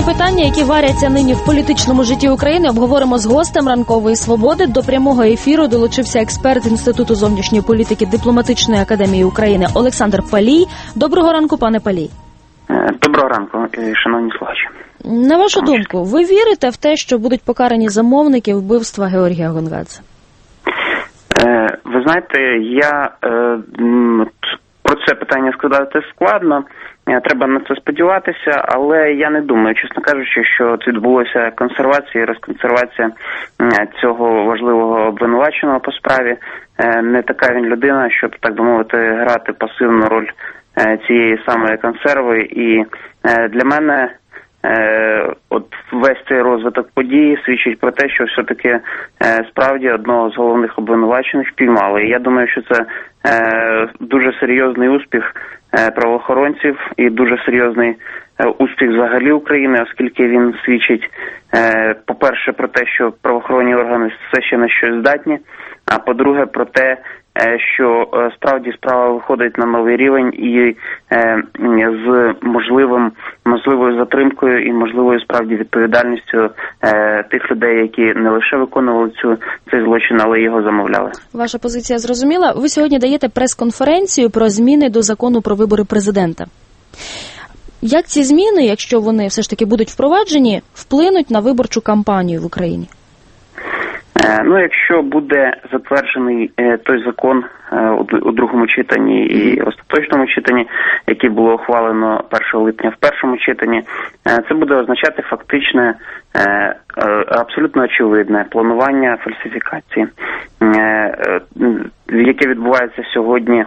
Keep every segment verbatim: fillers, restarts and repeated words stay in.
питання, які варяться нині в політичному житті України, обговоримо з гостем «Ранкової свободи». До прямого ефіру долучився експерт Інституту зовнішньої політики Дипломатичної академії України Олександр Палій. Доброго ранку, пане Палій. Доброго ранку, шановні слухачі. На вашу думку, ви вірите в те, що будуть покарані замовники вбивства Георгія Гонгадзе? Ви знаєте, я про це питання сказати складно. Треба на це сподіватися, але я не думаю, чесно кажучи, що це відбулося консервація і розконсервація цього важливого обвинуваченого по справі. Не така він людина, щоб, так би мовити, грати пасивну роль цієї самої консерви. І для мене от весь цей розвиток подій свідчить про те, що все-таки справді одного з головних обвинувачених піймали. І я думаю, що це дуже серйозний успіх правоохоронців і дуже серйозний успіх взагалі України, оскільки він свідчить, по-перше, про те, що правоохоронні органи все ще на щось здатні, а по-друге, про те, що справді справа виходить на новий рівень і з можливим, можливою затримкою і можливою справді відповідальністю тих людей, які не лише виконували цю, цей злочин, але й його замовляли. Ваша позиція зрозуміла. Ви сьогодні даєте прес-конференцію про зміни до закону про вибори президента. Як ці зміни, якщо вони все ж таки будуть впроваджені, вплинуть на виборчу кампанію в Україні? Ну, якщо буде затверджений той закон у другому читанні і остаточному читанні, який було ухвалено першого липня в першому читанні, це буде означати фактичне, абсолютно очевидне планування фальсифікації, яке відбувається сьогодні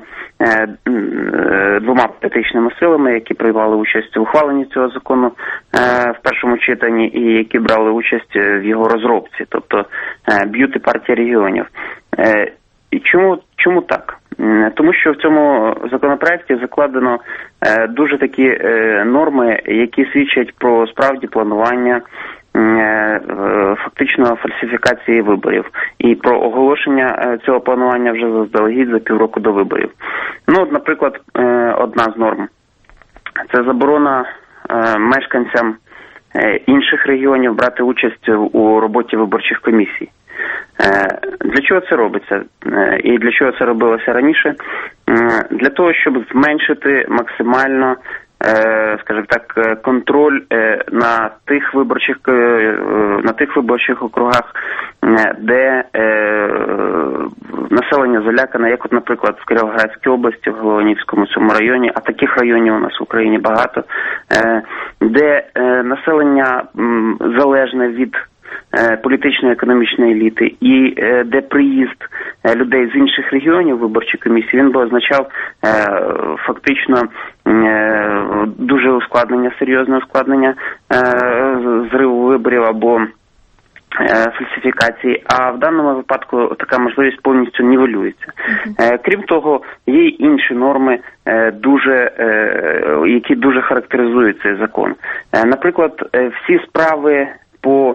двома політичними силами, які приймали участь у ухваленні цього закону в першому читанні і які брали участь в його розробці, тобто б'ють і партія регіонів. І чому, чому так? Тому що в цьому законопроекті закладено дуже такі норми, які свідчать про справді планування фактично фальсифікації виборів і про оголошення цього планування вже заздалегідь за півроку до виборів. Ну, от, наприклад, одна з норм – це заборона мешканцям інших регіонів брати участь у роботі виборчих комісій. Для чого це робиться? І для чого це робилося раніше? Для того, щоб зменшити максимально, скажімо так, контроль на тих виборчих на тих виборчих округах, де населення залякане, як от, наприклад, в Кіровоградській області, в Голованівському цьому районі, а таких районів у нас в Україні багато, де населення залежне від політичної економічної еліти і де приїзд людей з інших регіонів виборчої комісії, він би означав фактично дуже ускладнення, серйозне ускладнення зриву виборів або фальсифікації, а в даному випадку така можливість повністю нівелюється. Uh-huh. Крім того, є й інші норми, дуже, які дуже характеризують цей закон. Наприклад, всі справи по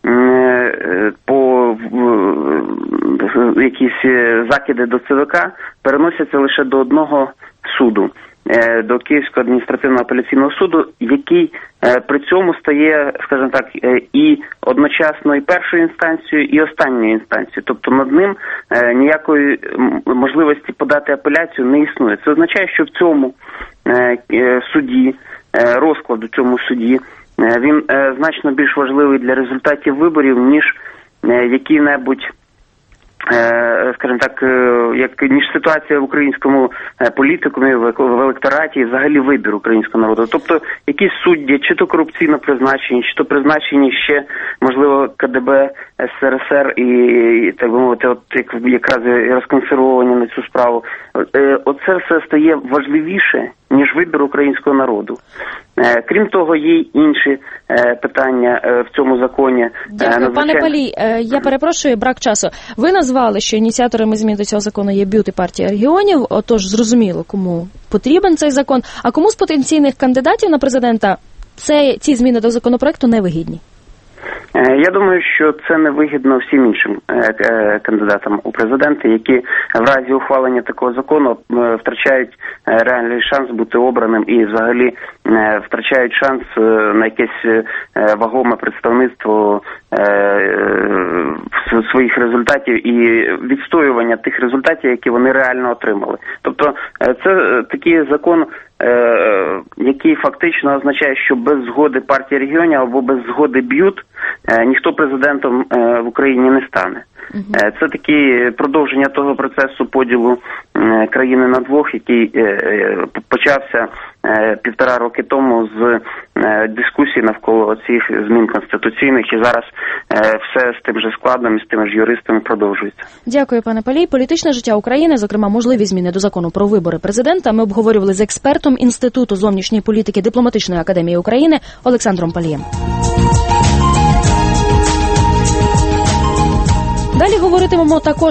по якісь закиди до ЦВК переносяться лише до одного суду, до Київського адміністративного апеляційного суду, який при цьому стає, скажімо так, і одночасно і першою інстанцією, і останньою інстанцією. Тобто над ним ніякої можливості подати апеляцію не існує. Це означає, що в цьому суді, розклад у цьому суді, він е, значно більш важливий для результатів виборів, ніж е, які-небудь, е, скажімо так, е, як, ніж ситуація в українському е, політикумі, в, в електораті і взагалі вибір українського народу. Тобто якісь судді, чи то корупційно призначені, чи то призначені ще, можливо, КДБ СРСР і, і так би мовити, от як, якраз розконсервовані на цю справу. Е, оце все стає важливіше, ніж вибір українського народу. Крім того, є й інші питання в цьому законі. Дякую, Надзвичайно... пане Палій, я перепрошую, брак часу. Ви назвали, що ініціаторами змін до цього закону є БЮТ і партія регіонів, отож зрозуміло, кому потрібен цей закон, а кому з потенційних кандидатів на президента це, ці зміни до законопроекту невигідні? Я думаю, що це невигідно всім іншим кандидатам у президенти, які в разі ухвалення такого закону втрачають реальний шанс бути обраним і взагалі втрачають шанс на якесь вагоме представництво своїх результатів і відстоювання тих результатів, які вони реально отримали. Тобто це такий закон, який фактично означає, що без згоди партії регіонів або без згоди б'ют ніхто президентом в Україні не стане. Uh-huh. Це таке продовження того процесу поділу країни на двох, який почався півтора роки тому з дискусії навколо цих змін конституційних, і зараз все з тим же складом і з тими ж юристами продовжується. Дякую, пане Палій. Політичне життя України, зокрема можливі зміни до закону про вибори президента, ми обговорювали з експертом Інституту зовнішньої політики Дипломатичної академії України Олександром Палієм. Далі говоритимемо також